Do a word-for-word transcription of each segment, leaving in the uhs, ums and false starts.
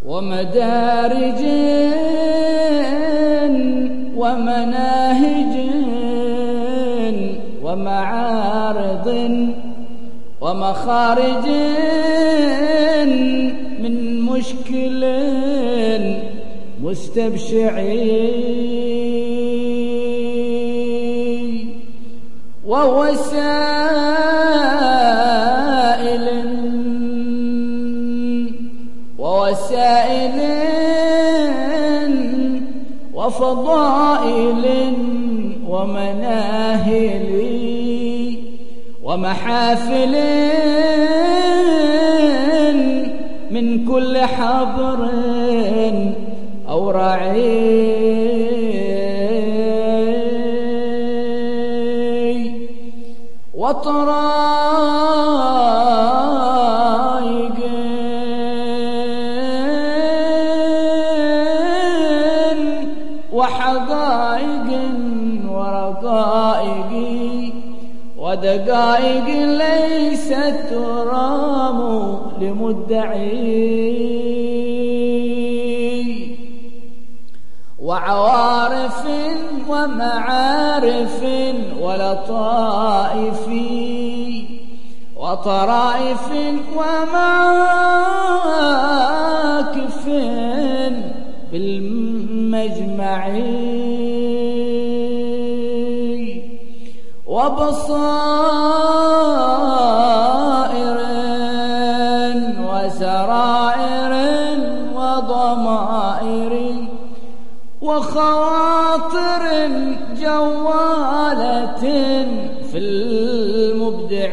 ومدارج ومناهج ومعارض ومخارج من مشكل مستبشعي ووسائل ووسائل وفضائل ومناهل ومحافل من كل حبر أو رعي وطرائق وحقائق ورقائق ودقائق ليست ترام لمدعي وعوارف ومعارف ولطائف وطرائف ومواكف بالمجمع وبصائر وسرائر وضمائر وخواطر جوالة في المبدع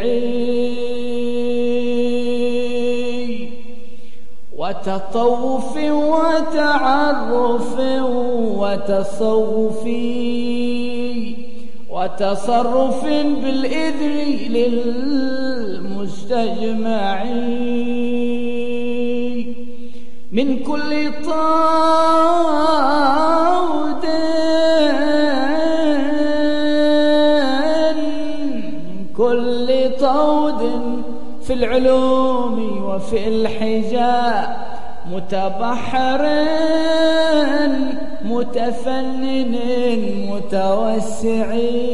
وتطوف وتعرف وتصوف وتصرف بالإذن للمستجمع من كل طود من كل طود في العلوم وفي الحجاب متبحر متفنن متوسع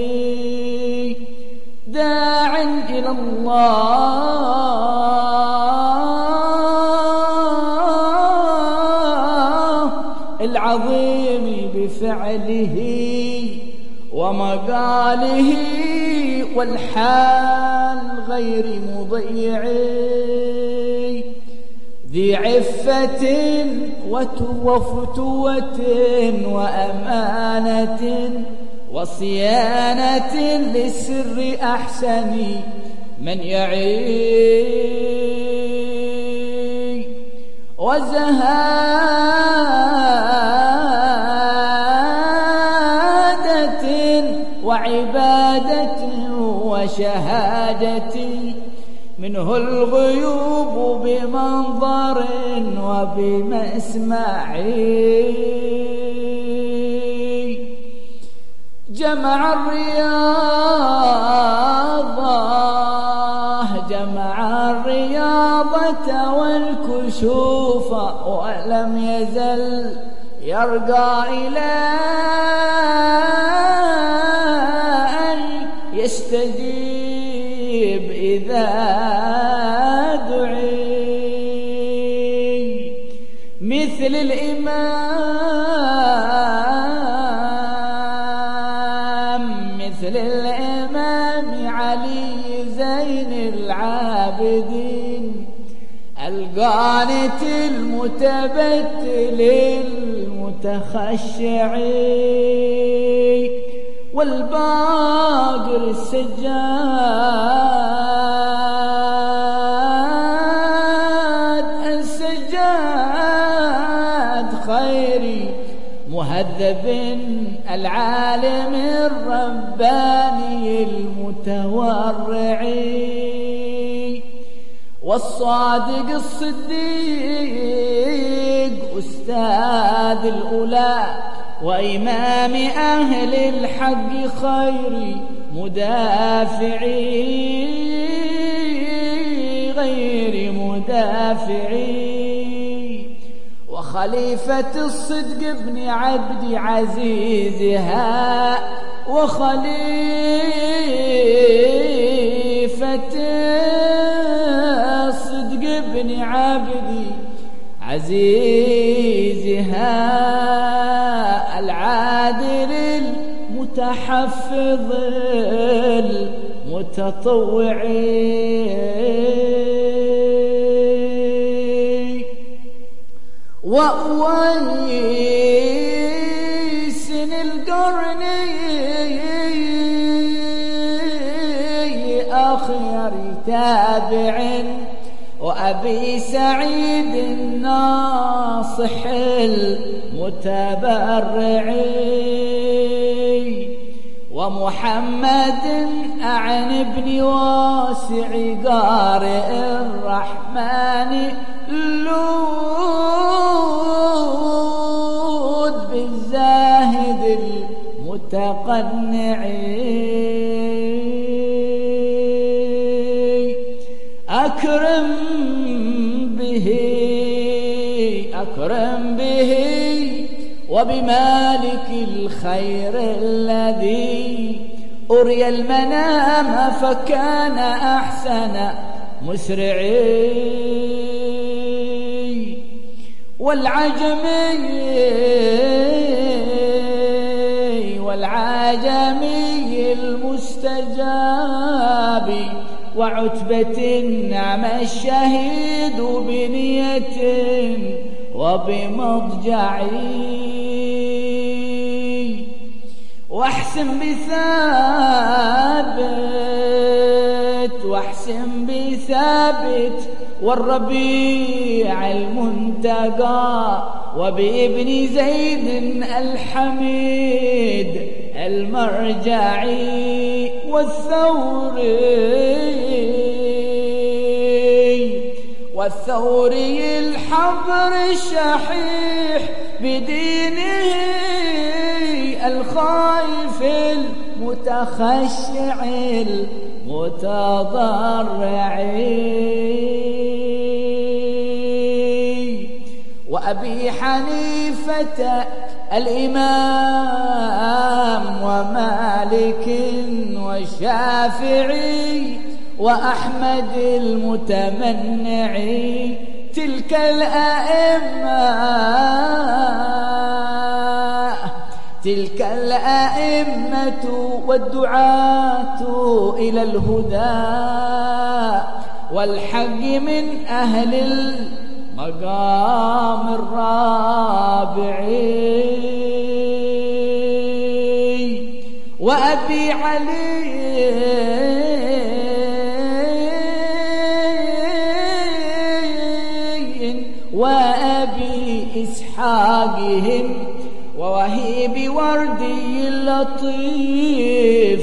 داع إلى الله العظيم بفعله ومقاله والحال غير مضيع ذي عفة وفتوة وأمانة وصيانة للسر أحسن من يعي وزهادة وعبادة وشهادة منه الغيوب بمنظر وبمسمع جمع الرياضة جمع الرياضة والكشوف ولم يزل يرقى إلى أن يستجيب إذا دعي مثل الإمام مثل الإمام علي زين العابدين القانت المتبتل المتخشع والباقر السجاد السجاد خيري مهذب العالم الرباني المتورع والصادق الصديق أستاذ الأولى وإمام أهل الحق خير مدافعي غير مدافعي وخليفة الصدق ابن عبد عزيزها وخليفة الصدق ابن عبد عزيزها العادل المتحفظ المتطوع وأويس القرني أخير تابع وأبي سعيد الناصح المتبرع ومحمد أعن بن واسع قارئ الرحمن اللود بالزاهد المتقنع أكرم به أكرم به وبمالك الخير الذي أري المنام فكان أحسن مسرعي والعجمي والعجمي المستجاب وعتبة نعم الشهيد بنية وبمضجعي واحسن بثابت واحسن بثابت والربيع المنتقى وبابن زيد الحميد المرجعي والثوري والثوري الحبر الشحيح بدينه الخائف المتخشع المتضرع وأبي حنيفة الإمام ومالك والشافعي وأحمد المتمنع تلك الأئمة تلك الأئمة والدعاة إلى الهدى والحق من أهل المقام الرابع وأبي علي وأبي إسحاقهم ووهيب وردي اللطيف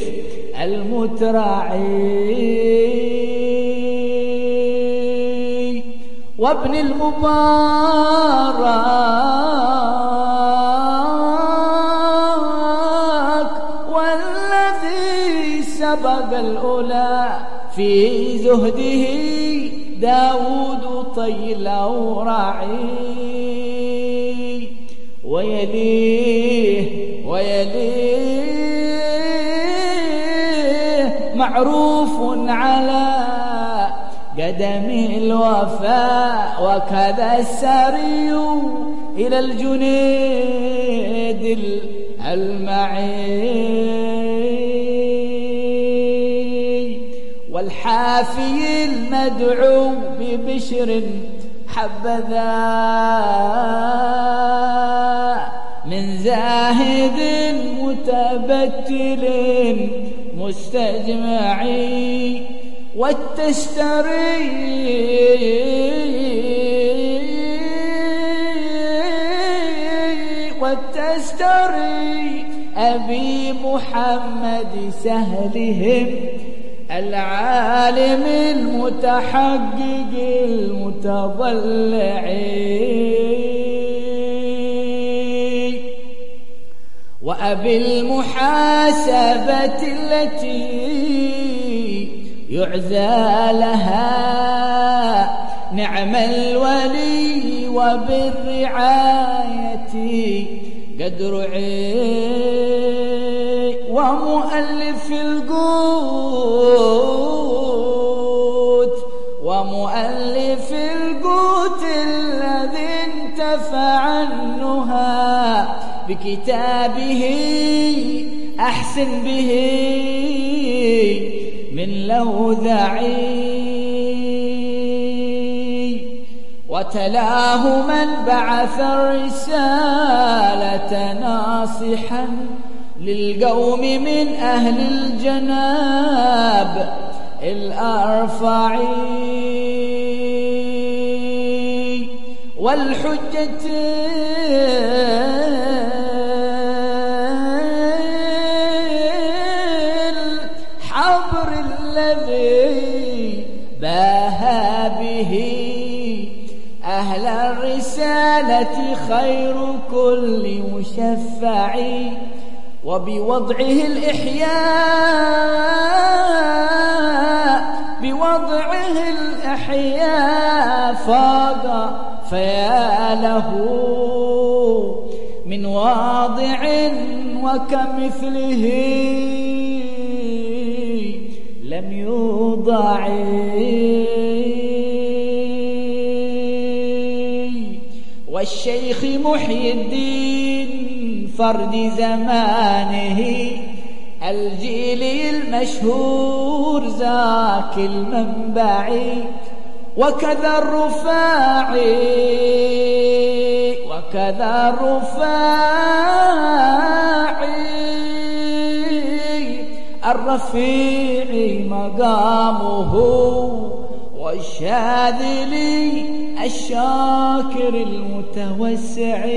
المترعي وابن المبارك والذي سبق الأولى في زهده داود طيل أوراعي ويليه ويليه معروف على قدم الوفاء وكذا السري إلى الجنيد المعي والحافي المدعو ببشر حبذا من زاهد متبتل مستجمعي والتستري والتستري أبي محمد سهلهم العالم المتحقق المتضلع وأبي المحاسبة التي يعزى لها نعم الولي وبالرعاية جدرعي ومؤلف القوت ومؤلف القوت الذي انتفع النهى بكتابه أحسن به من لوذعي وتلاه من بعث الرسالة ناصحا للقوم من أهل الجناب الأرفعي والحجة الحبر الذي باهى به أهل الرسالة خير كل مشفع وبوضعه الإحياء بوضعه الإحياء فاق فيا له من واضع وكمثله لم يوضع والشيخ محي الدين فرد زمانه الجيل المشهور ذاك المنبع وكذا الرفاعي وكذا الرفاعي الرفيع مقامه والشاذلي الشاكر المتوسع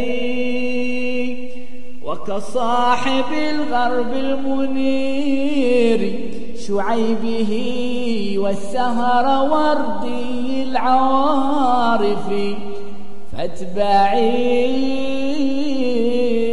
وكصاحب الغرب المنير شعيبه والسهر وردي العوارف فاتبعي